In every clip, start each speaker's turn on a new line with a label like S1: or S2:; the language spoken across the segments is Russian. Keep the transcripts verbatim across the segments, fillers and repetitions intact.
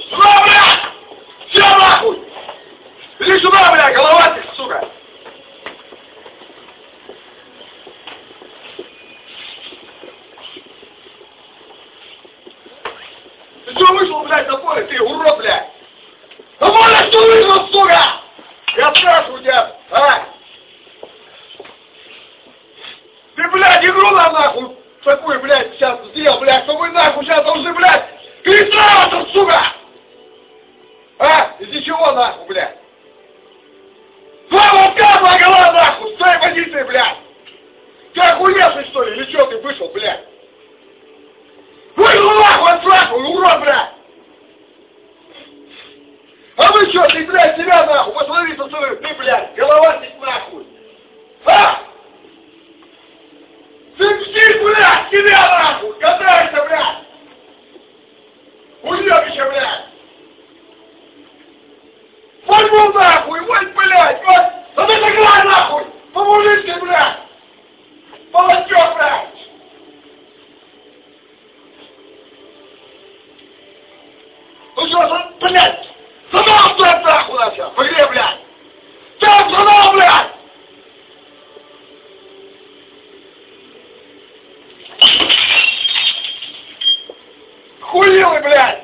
S1: Сюда, блядь! Все нахуй! Иди сюда, блядь, головатик, сука! Ты что вышел, блядь, на поле? Ты урод, блядь! На поле что вышел, сука? Я спрашиваю тебя, а? Ты, блядь, игру нам нахуй такую, блядь, сейчас сделал, блядь, что мы нахуй сейчас должны, блядь, перестраиваться, сука! А? Из-за чего нахуй, блядь? Два волка, два голова нахуй, с твоей позиции, блядь! Ты охуевший, что ли, или что ты вышел, блядь? Вышел нахуй, отсрахуй, урод, блядь! А вы что, ты, блядь, себя нахуй, посмотри со стороны, ты, блядь, головастик нахуй! А? Ты псих, блядь, себя нахуй, катайся, блядь! Уебище, блядь! Пойму нахуй, вот, блядь, вот! Да ты такая нахуй! По-мужицки, блядь! Молодёжь, блядь! Ну что, блядь! Задал, блядь, нахуй на тебя! Погрей, блядь! Там задал, блядь! Хуилы, блядь!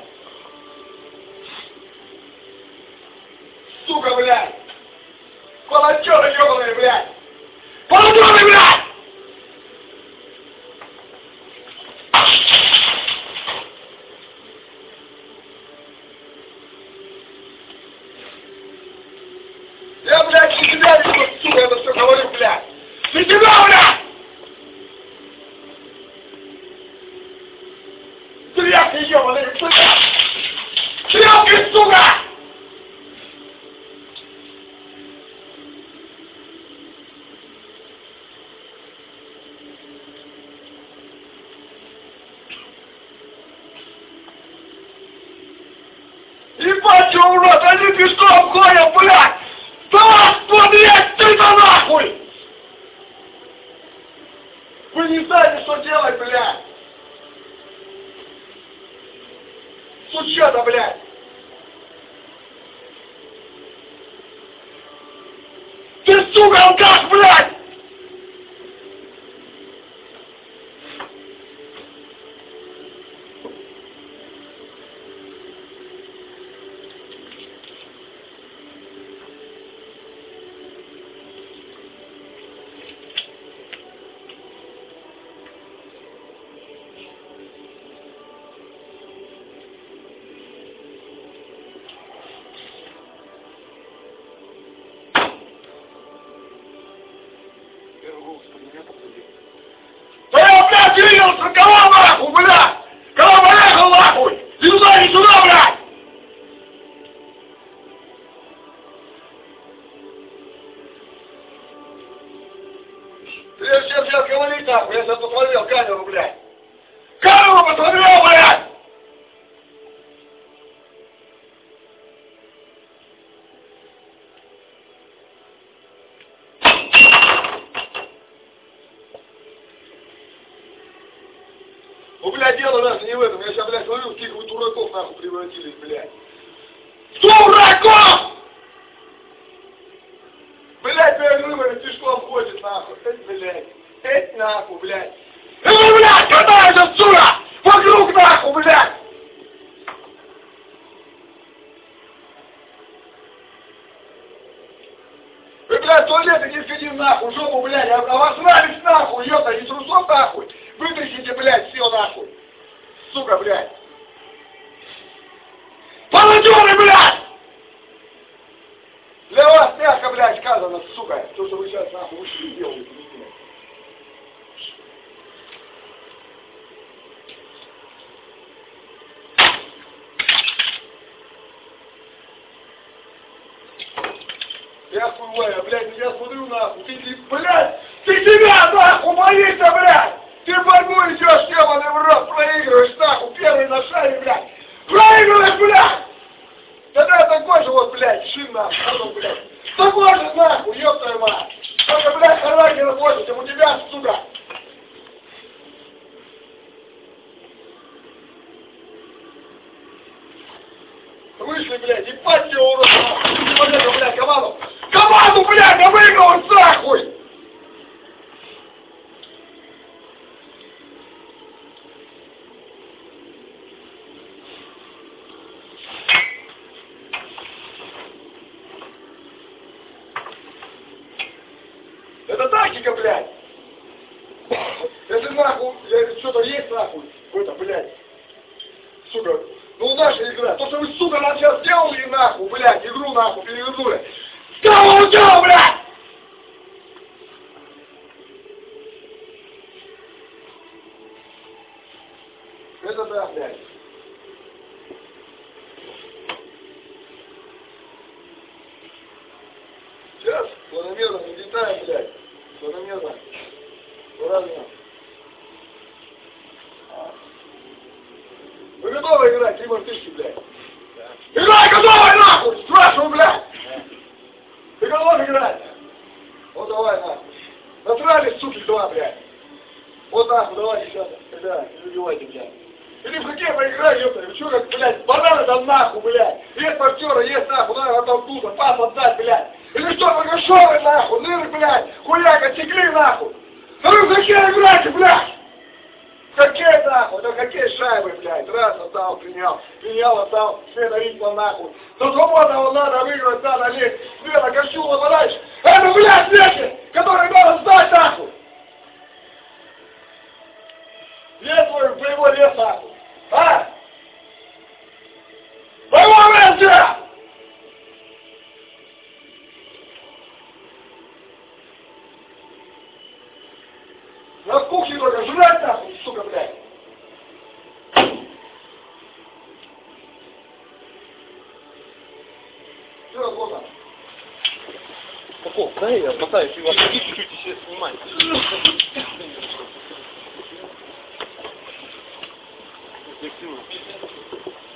S1: Сука, блядь! Молодёжь, ёбаная, блядь! Молодёжь, блядь! Я, блядь, не тебя вижу, сука, это все говорю, блядь! Не тебя, блядь! Тряпки, ёбаные, сука! Тряпки, сука! Ебать, что, урод, они пешком ходят, блядь! Да, что, блядь, ты-то нахуй! Вы не знаете, что делать, блядь! Сучата, блядь! Ты, сука, алкаш, блядь! Да я, блядь, видел, что кого нахуй, блядь! Кого поехал нахуй! И туда, и сюда, блядь! Ты сейчас, сейчас говори нахуй, я сейчас посмотрел камеру, блядь! Камеру посмотрел, блядь! Ну, блядь, дело даже не в этом. Я сейчас, блядь, смотрю, сколько вы дураков, нахуй, превратились, блядь. Дураков! Блядь, перед выборами пешком ходит, нахуй. Эть, блядь. Эть, нахуй, блядь. И вы, блядь, катаетесь, сука! Вокруг, нахуй, блядь! Вы, блядь, в туалет не сходи, нахуй, жопу, блядь. А, а вас нравится, нахуй, ёпта, не трусов, нахуй. Вытрясите, блядь, все, нахуй. Сука, блядь. Молодёры, блядь! Для вас мягко, блядь, сказано, сука. То, что вы сейчас, нахуй, ушли и делаете. Я хуевая, блядь, я смотрю, нахуй. Ты, ты, блядь, ты себя, нахуй, боишься, блядь! Ты борьбу идешь, ебаный в рот, проигрываешь, нахуй, первый на шаре, блядь! Проигрываешь, блядь! Тогда такой же вот, блядь, шин, нахуй, потом, блядь. Такой же, нахуй, ёб твою мать! Только, блядь, характер восемь, у тебя, сука! Вышли, блядь, ебать тебе урод! Вот эту, блядь, команду! Команду, блядь, да выиграл нахуй! Это тактика, блядь! Если нахуй, если что-то есть нахуй, в этом, блядь, сука, ну наша игра, то, что вы, сука, нам сейчас сделали нахуй, блядь, игру нахуй перевернули. Кого он делал, блядь? Это да, блядь. Сейчас, планомерно, не летаем, блядь. Планомерно. Правильно. Вы готовы играть? Три мартышки, блядь. Да. Играй готовы, нахуй! Спрашиваю, блядь! Да. Ты готов играть? Вот давай, нахуй. Насрали, суки, два, блядь. Вот нахуй, давай, сейчас. Да, не убивайте, блядь. Или в хоккей поиграй, ёпта. Вы чё, как, блядь, бананы там нахуй, блядь. Есть партнеры, есть нахуй, надо оттолкнуться, пас отдать, блядь. Или что, Багашовый, нахуй, нырк, блядь, хуяк, отсекли, нахуй. Ну вы в хоккей играйте, блядь. Хоккей, нахуй, это хоккей шайбы, блядь. Раз, отдал, принял, принял, отдал, смена ритма, нахуй. До свободного надо выиграть, надо лезть. Смена, Кощула, подальше. Это, блядь, вещи, которые надо сдать, нахуй. Есть твой боевой лес, нахуй. А? Боевой лес, где? На кухне только жрать, нахуй, сука, блядь. Все, вот.
S2: Каков? Да, я мотаюсь, и вас чуть-чуть еще снимать. Эффективно.